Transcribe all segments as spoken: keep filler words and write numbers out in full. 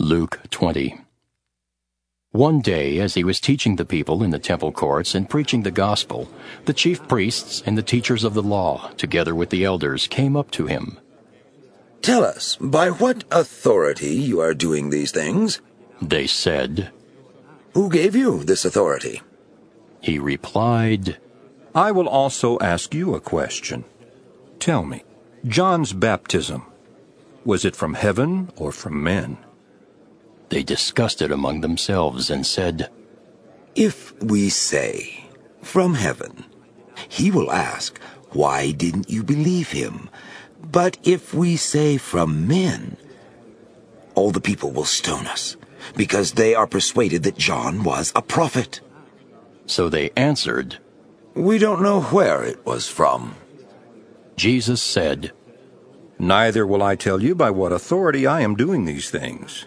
Luke twenty. One day, as he was teaching the people in the temple courts and preaching the gospel, the chief priests and the teachers of the law, together with the elders, came up to him. "Tell us, by what authority you are doing these things?" They said. "Who gave you this authority?" He replied, I will also ask you a question. Tell me, John's baptism, was it from heaven or from men? They discussed it among themselves and said, "If we say, 'From heaven,' he will ask, 'Why didn't you believe him?' But if we say, 'From men,' all the people will stone us, because they are persuaded that John was a prophet." So they answered, "We don't know where it was from." Jesus said, Neither will I tell you by what authority I am doing these things.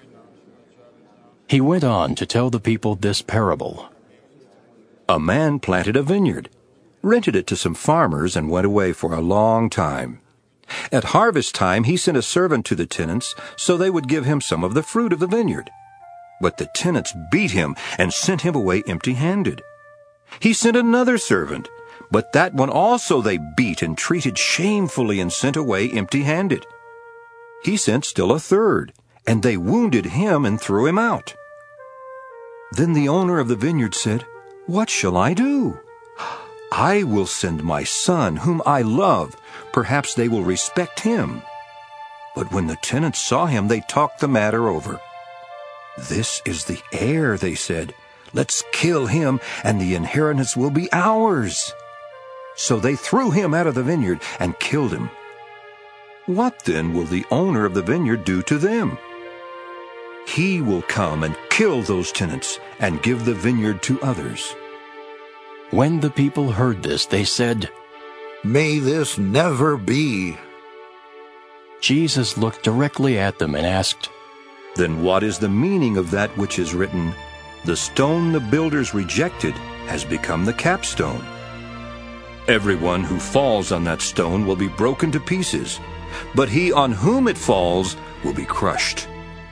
He went on to tell the people this parable. A man planted a vineyard, rented it to some farmers, and went away for a long time. At harvest time he sent a servant to the tenants so they would give him some of the fruit of the vineyard. But the tenants beat him and sent him away empty-handed. He sent another servant, but that one also they beat and treated shamefully and sent away empty-handed. He sent still a third, and they wounded him and threw him out. Then the owner of the vineyard said, What shall I do? I will send my son, whom I love. Perhaps they will respect him. But when the tenants saw him, they talked the matter over. This is the heir, they said. Let's kill him, and the inheritance will be ours. So they threw him out of the vineyard and killed him. What then will the owner of the vineyard do to them? He will come and kill those tenants and give the vineyard to others. When the people heard this, they said, May this never be. Jesus looked directly at them and asked, Then what is the meaning of that which is written, The stone the builders rejected has become the capstone? Everyone who falls on that stone will be broken to pieces, but he on whom it falls will be crushed.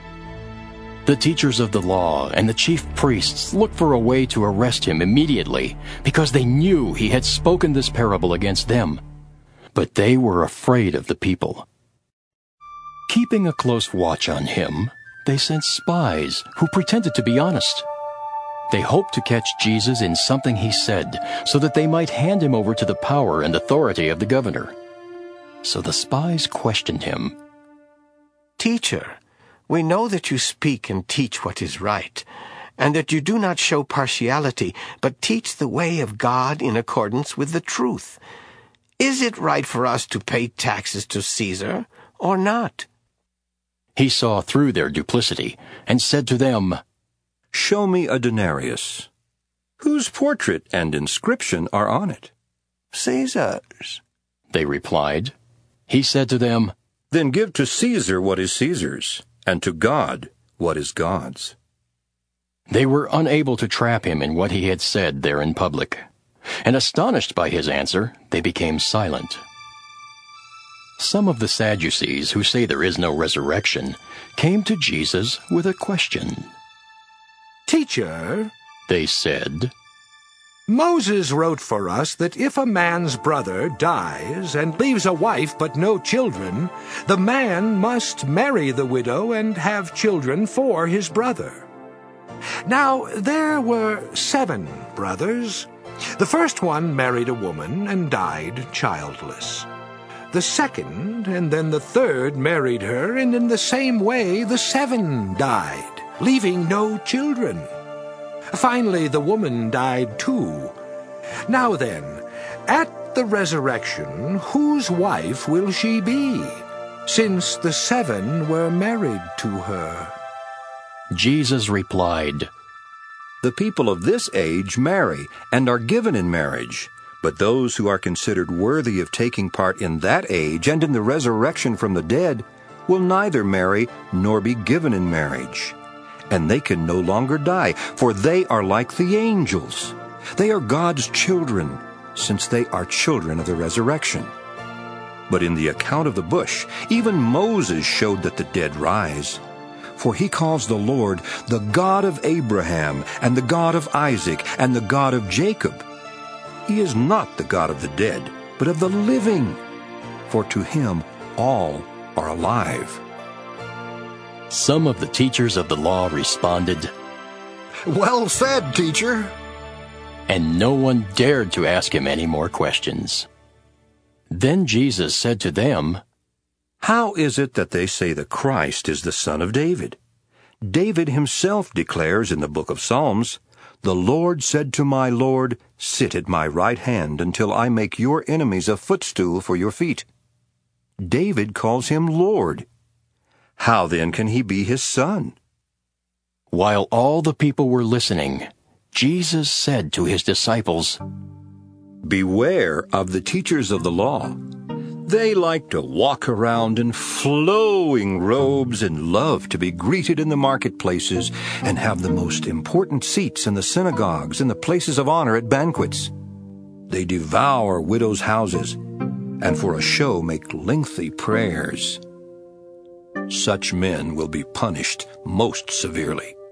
The teachers of the law and the chief priests looked for a way to arrest him immediately, because they knew he had spoken this parable against them. But they were afraid of the people. Keeping a close watch on him, they sent spies who pretended to be honest. They hoped to catch Jesus in something he said, so that they might hand him over to the power and authority of the governor. So the spies questioned him. Teacher, we know that you speak and teach what is right, and that you do not show partiality, but teach the way of God in accordance with the truth. Is it right for us to pay taxes to Caesar, or not? He saw through their duplicity, and said to them, Show me a denarius. Whose portrait and inscription are on it? Caesar's, they replied. He said to them, Then give to Caesar what is Caesar's, and to God what is God's. They were unable to trap him in what he had said there in public, and astonished by his answer, they became silent. Some of the Sadducees, who say there is no resurrection, came to Jesus with a question. Teacher, they said, Moses wrote for us that if a man's brother dies and leaves a wife but no children, the man must marry the widow and have children for his brother. Now there were seven brothers. The first one married a woman and died childless. The second and then the third married her, and in the same way the seven died, leaving no children. Finally, the woman died too. Now then, at the resurrection, whose wife will she be, since the seven were married to her? Jesus replied, The people of this age marry and are given in marriage, but those who are considered worthy of taking part in that age and in the resurrection from the dead will neither marry nor be given in marriage. And they can no longer die, for they are like the angels. They are God's children, since they are children of the resurrection. But in the account of the bush, even Moses showed that the dead rise. For he calls the Lord the God of Abraham, and the God of Isaac, and the God of Jacob. He is not the God of the dead, but of the living, for to him all are alive. Some of the teachers of the law responded, Well said, teacher. and no one dared to ask him any more questions. Then Jesus said to them, How is it that they say the Christ is the son of David? David himself declares in the book of Psalms, The Lord said to my Lord, Sit at my right hand until I make your enemies a footstool for your feet. David calls him Lord. How then can he be his son? While all the people were listening, Jesus said to his disciples, Beware of the teachers of the law. They like to walk around in flowing robes and love to be greeted in the marketplaces and have the most important seats in the synagogues and the places of honor at banquets. They devour widows' houses and for a show make lengthy prayers. Such men will be punished most severely.